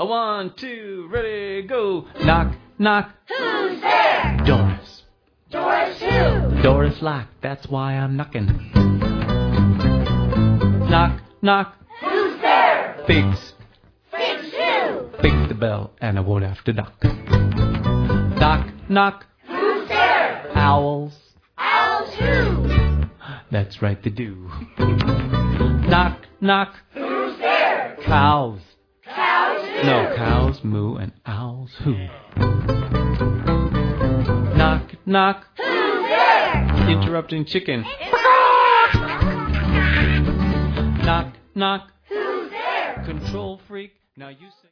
A 1, 2, ready, go. Knock, knock. Who's there? Doris. Doris who? Doris Lack, that's why I'm knocking. Knock, knock. Who's there? Figs. Figs who? Fix the bell and I won't have to knock. Knock, knock. Who's there? Owls. Owls who? That's right, they do. Knock, knock. Who's there? Cows. Cows who? No, cows moo and owls who. Knock, knock. Who's there? Interrupting chicken. Knock, knock. Who's there? Control freak. Now you say.